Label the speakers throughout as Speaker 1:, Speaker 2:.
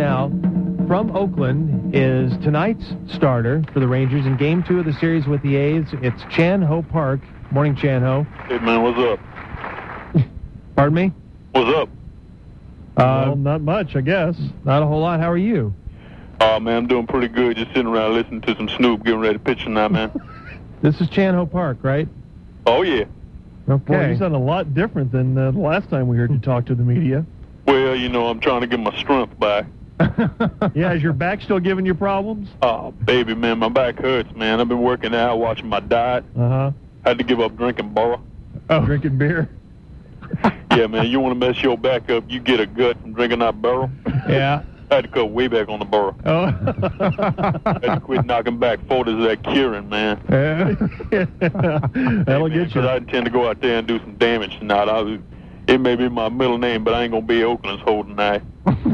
Speaker 1: now from Oakland is tonight's starter for the Rangers in Game 2 of the series with the A's. It's Chan Ho Park. Morning, Chan Ho.
Speaker 2: Hey, man, what's up?
Speaker 1: Pardon me?
Speaker 2: What's up?
Speaker 3: Well, not much, I guess.
Speaker 1: Not a whole lot. How are you?
Speaker 2: Oh, man, I'm doing pretty good. Just sitting around listening to some Snoop, getting ready to pitch tonight, man.
Speaker 1: This is Chan Ho Park, right?
Speaker 2: Oh, yeah.
Speaker 1: Okay.
Speaker 3: Well, you sound a lot different than the last time we heard you talk to the media.
Speaker 2: Well, you know, I'm trying to get my strength back.
Speaker 3: Yeah, is your back still giving you problems?
Speaker 2: Oh, baby, man, my back hurts, man. I've been working out, watching my diet.
Speaker 3: Uh-huh.
Speaker 2: Had to give up drinking Bora.
Speaker 3: Oh. Drinking beer?
Speaker 2: Yeah, man, you want to mess your back up, you get a gut from drinking that barrel.
Speaker 1: Yeah.
Speaker 2: I had to cut way back on the Bora.
Speaker 3: Oh.
Speaker 2: Had to quit knocking back photos of that curing, man.
Speaker 3: That'll
Speaker 2: Hey, man,
Speaker 3: get you.
Speaker 2: 'cause I intend to go out there and do some damage tonight. It may be my middle name, but I ain't going to be Oakland's whole tonight.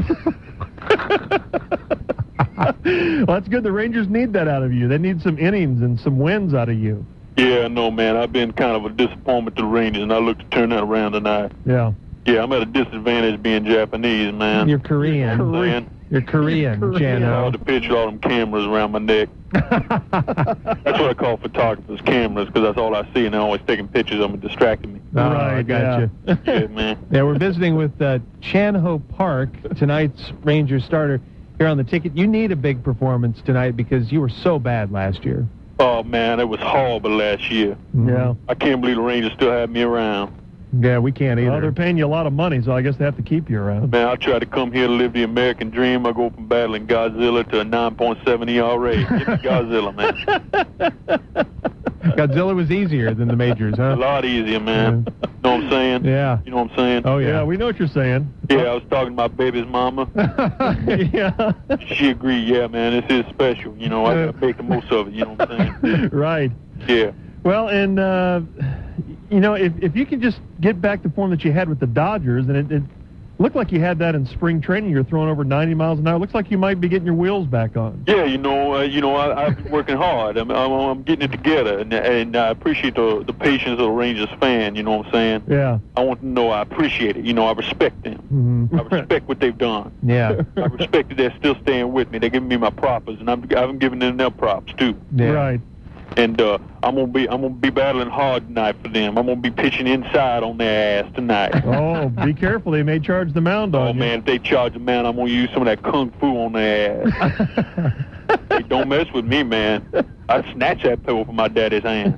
Speaker 3: Well, that's good. The Rangers need that out of you. They need some innings and some wins out of you.
Speaker 2: Yeah, no, man. I've been kind of a disappointment to the Rangers, and I look to turn that around tonight.
Speaker 3: Yeah.
Speaker 2: Yeah, I'm at a disadvantage being Japanese, man.
Speaker 1: You're Korean. You're Korean, Chan
Speaker 2: I
Speaker 1: Ho.
Speaker 2: ought to pitch all them cameras around my neck. That's what I call photographers, cameras, because that's all I see, and they're always taking pictures of me, distracting me.
Speaker 1: Oh, I
Speaker 3: Right,
Speaker 1: got you.
Speaker 2: Yeah, man.
Speaker 1: Yeah, we're visiting with Chan Ho Park, tonight's Rangers starter, here on the ticket. You need a big performance tonight because you were so bad last year.
Speaker 2: Oh, man, it was horrible last year.
Speaker 3: Yeah.
Speaker 2: I can't believe the Rangers still have me around.
Speaker 1: Yeah, we can't
Speaker 3: Well,
Speaker 1: either.
Speaker 3: they're paying you a lot of money, so I guess they have to keep you around.
Speaker 2: Man, I try to come here to live the American dream. I go from battling Godzilla to a 9.7 ERA. Give me Godzilla, man.
Speaker 1: Godzilla was easier than the majors,
Speaker 2: A
Speaker 1: huh?
Speaker 2: lot easier, man. Know what I'm saying?
Speaker 1: Yeah.
Speaker 2: You know what I'm saying?
Speaker 1: Oh,
Speaker 3: Yeah,
Speaker 1: yeah.
Speaker 3: we know what you're saying.
Speaker 2: Yeah, I was talking to my baby's mama.
Speaker 3: Yeah.
Speaker 2: She agreed, yeah, man, this is special. You know, I got to make the most of it. You know what I'm saying?
Speaker 3: Right.
Speaker 2: Yeah.
Speaker 3: Well, and, you know, if you could just get back the form that you had with the Dodgers, and it looked like you had that in spring training. You're throwing over 90 miles an hour. Looks like you might be getting your wheels back on.
Speaker 2: Yeah, I've been working hard. I'm getting it together, and I appreciate the patience of the Rangers fan. You know what I'm saying?
Speaker 3: Yeah.
Speaker 2: I want them to know I appreciate it. You know, I respect them.
Speaker 3: Mm-hmm.
Speaker 2: I respect what they've done.
Speaker 1: Yeah.
Speaker 2: I respect that they're still staying with me. They're giving me my props, and I've been giving them their props too.
Speaker 1: Yeah.
Speaker 3: Right.
Speaker 2: And I'm gonna be battling hard tonight for them. I'm gonna be pitching inside on their ass tonight.
Speaker 3: Oh, be careful. They may charge the mound on
Speaker 2: Oh,
Speaker 3: you.
Speaker 2: man, if they charge a man, I'm going to use some of that kung fu on their ass. Hey, don't mess with me, man. I'd snatch that pillow from my daddy's hand.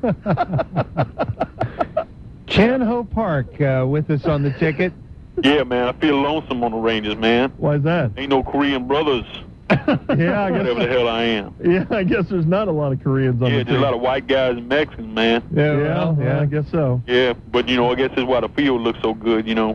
Speaker 1: Chan Ho Park with us on the ticket.
Speaker 2: Yeah, man, I feel lonesome on the Rangers, man.
Speaker 3: Why is that?
Speaker 2: Ain't no Korean brothers,
Speaker 3: Yeah, I
Speaker 2: whatever the
Speaker 3: guess.
Speaker 2: hell I am.
Speaker 3: Yeah, I guess there's not a lot of Koreans on
Speaker 2: Yeah,
Speaker 3: the
Speaker 2: there's a
Speaker 3: team.
Speaker 2: lot of white guys and Mexicans, man.
Speaker 1: Yeah,
Speaker 3: Yeah,
Speaker 1: well,
Speaker 3: yeah, I guess so.
Speaker 2: Yeah, but, you know, I guess that's why the field looks so good, you know,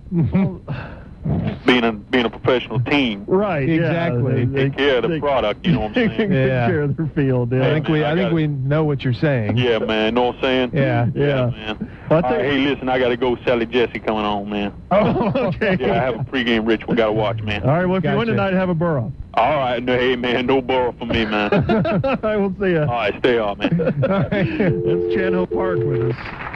Speaker 2: being a professional team.
Speaker 3: Right.
Speaker 1: Exactly.
Speaker 3: Yeah,
Speaker 2: Take care of the product, you know what I'm
Speaker 3: They
Speaker 2: saying?
Speaker 3: take
Speaker 1: Yeah.
Speaker 3: care of their field. Yeah.
Speaker 1: I think
Speaker 2: man, I got it.
Speaker 1: we know what you're saying.
Speaker 2: Yeah, man, know what I'm saying?
Speaker 1: Yeah.
Speaker 3: Yeah.
Speaker 2: man.
Speaker 3: Well, I
Speaker 2: All right,
Speaker 3: think-
Speaker 2: hey, listen, I got to go. Sally Jesse coming on, man.
Speaker 3: Oh, okay.
Speaker 2: Yeah, I have a pregame ritual. Got to watch, man.
Speaker 3: All right. Well, if you win
Speaker 1: Gotcha.
Speaker 3: tonight, have a burrow.
Speaker 2: All right, no, hey, man, no borrow for me, man.
Speaker 3: I will see you.
Speaker 2: All right, stay off, man.
Speaker 1: All right.
Speaker 3: That's Chan Ho Park with us.